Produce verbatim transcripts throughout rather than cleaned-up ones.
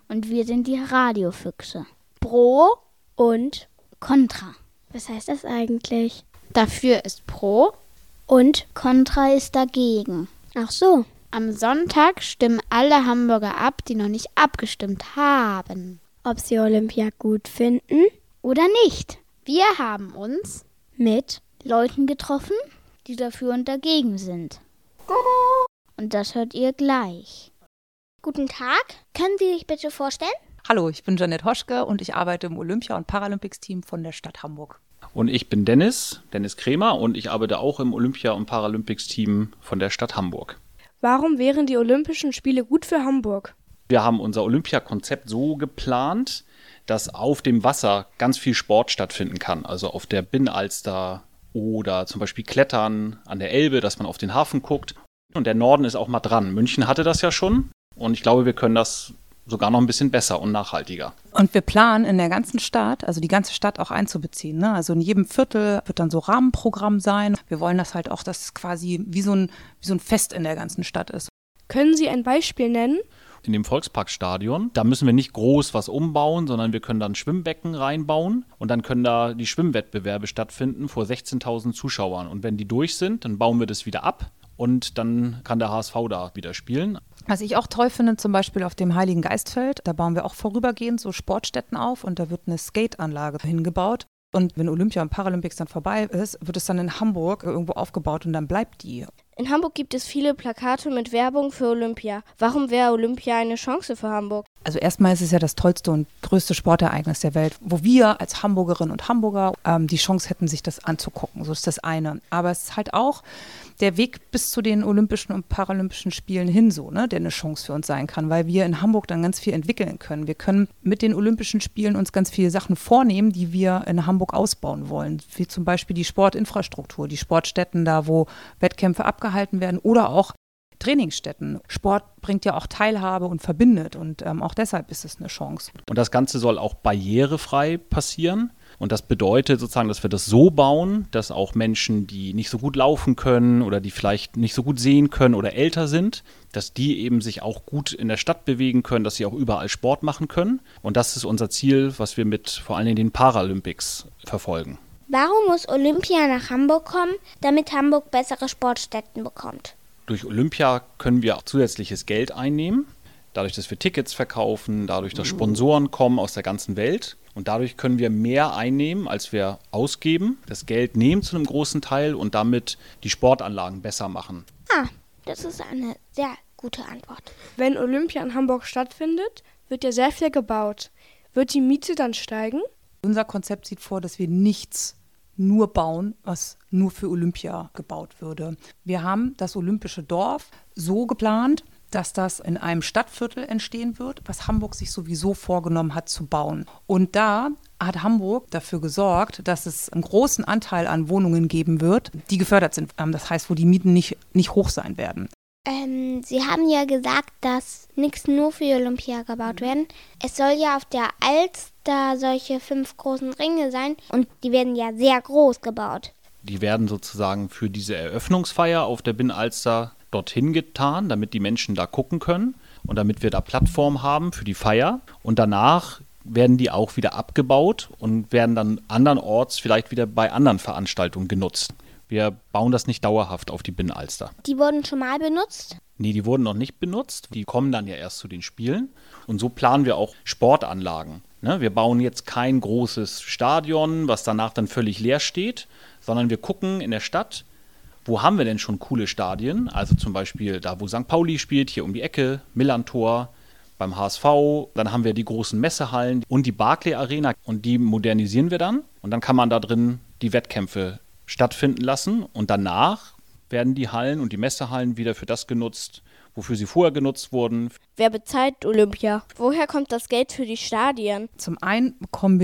Und wir sind die Radiofüchse. Pro und Contra. Was heißt das eigentlich? Dafür ist Pro und Contra ist dagegen. Ach so. Am Sonntag stimmen alle Hamburger ab, die noch nicht abgestimmt haben. Ob sie Olympia gut finden oder nicht. Wir haben uns mit Leuten getroffen, die dafür und dagegen sind. Und das hört ihr gleich. Guten Tag. Können Sie sich bitte vorstellen? Hallo, ich bin Janette Hoschke und ich arbeite im Olympia- und Paralympics-Team von der Stadt Hamburg. Und ich bin Dennis, Dennis Kremer und ich arbeite auch im Olympia- und Paralympics-Team von der Stadt Hamburg. Warum wären die Olympischen Spiele gut für Hamburg? Wir haben unser Olympiakonzept so geplant, dass auf dem Wasser ganz viel Sport stattfinden kann. Also auf der Binnenalster oder zum Beispiel Klettern an der Elbe, dass man auf den Hafen guckt. Und der Norden ist auch mal dran. München hatte das ja schon und ich glaube, wir können das sogar noch ein bisschen besser und nachhaltiger. Und wir planen in der ganzen Stadt, also die ganze Stadt auch einzubeziehen. Ne? Also in jedem Viertel wird dann so Rahmenprogramm sein. Wir wollen das halt auch, dass es quasi wie so ein, wie so ein Fest in der ganzen Stadt ist. Können Sie ein Beispiel nennen? In dem Volksparkstadion, da müssen wir nicht groß was umbauen, sondern wir können dann Schwimmbecken reinbauen und dann können da die Schwimmwettbewerbe stattfinden vor sechzehntausend Zuschauern. Und wenn die durch sind, dann bauen wir das wieder ab und dann kann der H S V da wieder spielen. Was ich auch toll finde, zum Beispiel auf dem Heiligen Geistfeld, da bauen wir auch vorübergehend so Sportstätten auf und da wird eine Skateanlage hingebaut. Und wenn Olympia und Paralympics dann vorbei ist, wird es dann in Hamburg irgendwo aufgebaut und dann bleibt die. In Hamburg gibt es viele Plakate mit Werbung für Olympia. Warum wäre Olympia eine Chance für Hamburg? Also erstmal ist es ja das tollste und größte Sportereignis der Welt, wo wir als Hamburgerinnen und Hamburger ähm, die Chance hätten, sich das anzugucken. So ist das eine. Aber es ist halt auch der Weg bis zu den Olympischen und Paralympischen Spielen hin so, ne, der eine Chance für uns sein kann, weil wir in Hamburg dann ganz viel entwickeln können. Wir können mit den Olympischen Spielen uns ganz viele Sachen vornehmen, die wir in Hamburg ausbauen wollen, wie zum Beispiel die Sportinfrastruktur, die Sportstätten da, wo Wettkämpfe abgehalten werden oder auch Trainingsstätten. Sport bringt ja auch Teilhabe und verbindet und ähm, auch deshalb ist es eine Chance. Und das Ganze soll auch barrierefrei passieren. Und das bedeutet sozusagen, dass wir das so bauen, dass auch Menschen, die nicht so gut laufen können oder die vielleicht nicht so gut sehen können oder älter sind, dass die eben sich auch gut in der Stadt bewegen können, dass sie auch überall Sport machen können. Und das ist unser Ziel, was wir mit vor allem den Paralympics verfolgen. Warum muss Olympia nach Hamburg kommen, damit Hamburg bessere Sportstätten bekommt? Durch Olympia können wir auch zusätzliches Geld einnehmen. Dadurch, dass wir Tickets verkaufen, dadurch, dass Sponsoren kommen aus der ganzen Welt. Und dadurch können wir mehr einnehmen, als wir ausgeben, das Geld nehmen zu einem großen Teil und damit die Sportanlagen besser machen. Ah, das ist eine sehr gute Antwort. Wenn Olympia in Hamburg stattfindet, wird ja sehr viel gebaut. Wird die Miete dann steigen? Unser Konzept sieht vor, dass wir nichts nur bauen, was nur für Olympia gebaut würde. Wir haben das Olympische Dorf so geplant, dass das in einem Stadtviertel entstehen wird, was Hamburg sich sowieso vorgenommen hat zu bauen. Und da hat Hamburg dafür gesorgt, dass es einen großen Anteil an Wohnungen geben wird, die gefördert sind. Das heißt, wo die Mieten nicht, nicht hoch sein werden. Ähm, Sie haben ja gesagt, dass nichts nur für Olympia gebaut werden. Es soll ja auf der Alster solche fünf großen Ringe sein und die werden ja sehr groß gebaut. Die werden sozusagen für diese Eröffnungsfeier auf der Binnenalster dorthin getan, damit die Menschen da gucken können und damit wir da Plattform haben für die Feier. Und danach werden die auch wieder abgebaut und werden dann andernorts vielleicht wieder bei anderen Veranstaltungen genutzt. Wir bauen das nicht dauerhaft auf die Binnenalster. Die wurden schon mal benutzt? Nee, die wurden noch nicht benutzt. Die kommen dann ja erst zu den Spielen. Und so planen wir auch Sportanlagen. Ne? Wir bauen jetzt kein großes Stadion, was danach dann völlig leer steht, sondern wir gucken in der Stadt, wo haben wir denn schon coole Stadien? Also zum Beispiel da, wo Sankt Pauli spielt, hier um die Ecke, Millantor, beim H S V. Dann haben wir die großen Messehallen und die Barclay Arena und die modernisieren wir dann. Und dann kann man da drin die Wettkämpfe stattfinden lassen. Und danach werden die Hallen und die Messehallen wieder für das genutzt, wofür sie vorher genutzt wurden. Wer bezahlt Olympia? Woher kommt das Geld für die Stadien? Zum einen bekommen wir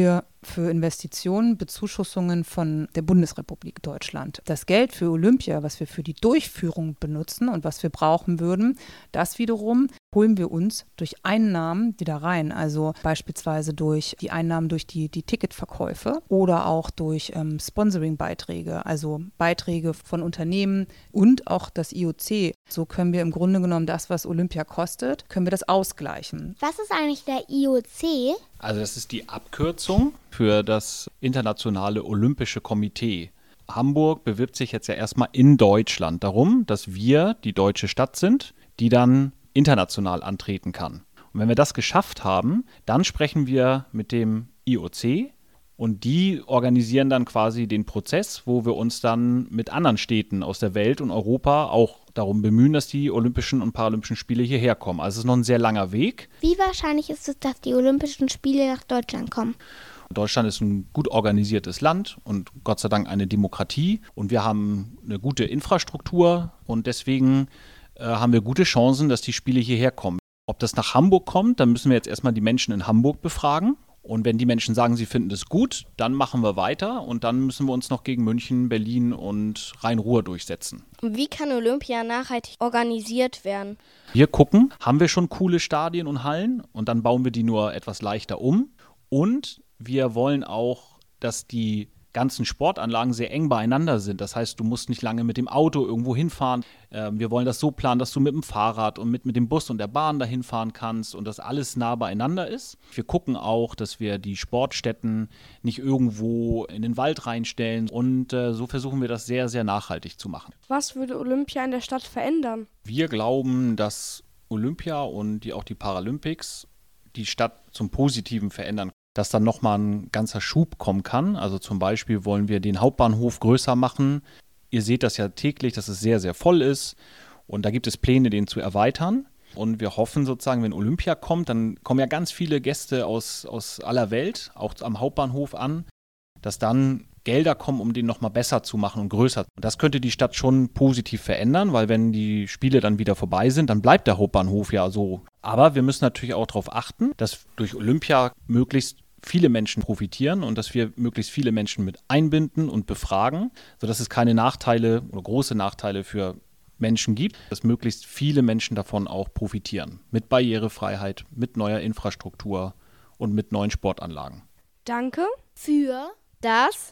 für Investitionen Bezuschussungen von der Bundesrepublik Deutschland. Das Geld für Olympia, was wir für die Durchführung benutzen und was wir brauchen würden, das wiederum holen wir uns durch Einnahmen wieder rein. Also beispielsweise durch die Einnahmen durch die, die Ticketverkäufe oder auch durch ähm, Sponsoring-Beiträge, also Beiträge von Unternehmen und auch das I O C. So können wir im Grunde genommen das, was Olympia kostet, können wir das ausgleichen. Was ist eigentlich der I O C? Also das ist die Abkürzung für das Internationale Olympische Komitee. Hamburg bewirbt sich jetzt ja erstmal in Deutschland darum, dass wir die deutsche Stadt sind, die dann international antreten kann. Und wenn wir das geschafft haben, dann sprechen wir mit dem I O C und die organisieren dann quasi den Prozess, wo wir uns dann mit anderen Städten aus der Welt und Europa auch darum bemühen, dass die Olympischen und Paralympischen Spiele hierher kommen. Also es ist noch ein sehr langer Weg. Wie wahrscheinlich ist es, dass die Olympischen Spiele nach Deutschland kommen? Deutschland ist ein gut organisiertes Land und Gott sei Dank eine Demokratie. Und wir haben eine gute Infrastruktur und deswegen äh, haben wir gute Chancen, dass die Spiele hierher kommen. Ob das nach Hamburg kommt, dann müssen wir jetzt erstmal die Menschen in Hamburg befragen. Und wenn die Menschen sagen, sie finden es gut, dann machen wir weiter und dann müssen wir uns noch gegen München, Berlin und Rhein-Ruhr durchsetzen. Wie kann Olympia nachhaltig organisiert werden? Wir gucken, haben wir schon coole Stadien und Hallen und dann bauen wir die nur etwas leichter um. Und wir wollen auch, dass die ganzen Sportanlagen sehr eng beieinander sind. Das heißt, du musst nicht lange mit dem Auto irgendwo hinfahren. Ähm, wir wollen das so planen, dass du mit dem Fahrrad und mit, mit dem Bus und der Bahn dahin fahren kannst und dass alles nah beieinander ist. Wir gucken auch, dass wir die Sportstätten nicht irgendwo in den Wald reinstellen und äh, so versuchen wir das sehr, sehr nachhaltig zu machen. Was würde Olympia in der Stadt verändern? Wir glauben, dass Olympia und die, auch die Paralympics die Stadt zum Positiven verändern, dass dann nochmal ein ganzer Schub kommen kann. Also zum Beispiel wollen wir den Hauptbahnhof größer machen. Ihr seht das ja täglich, dass es sehr, sehr voll ist. Und da gibt es Pläne, den zu erweitern. Und wir hoffen sozusagen, wenn Olympia kommt, dann kommen ja ganz viele Gäste aus, aus aller Welt, auch am Hauptbahnhof an, dass dann Gelder kommen, um den nochmal besser zu machen und größer. Und das könnte die Stadt schon positiv verändern, weil wenn die Spiele dann wieder vorbei sind, dann bleibt der Hauptbahnhof ja so. Aber wir müssen natürlich auch darauf achten, dass durch Olympia möglichst viele Menschen profitieren und dass wir möglichst viele Menschen mit einbinden und befragen, sodass es keine Nachteile oder große Nachteile für Menschen gibt, dass möglichst viele Menschen davon auch profitieren. Mit Barrierefreiheit, mit neuer Infrastruktur und mit neuen Sportanlagen. Danke Für das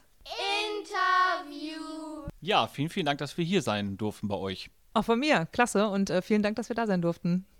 Interview. Ja, vielen, vielen Dank, dass wir hier sein durften bei euch. Auch von mir, klasse und äh, vielen Dank, dass wir da sein durften.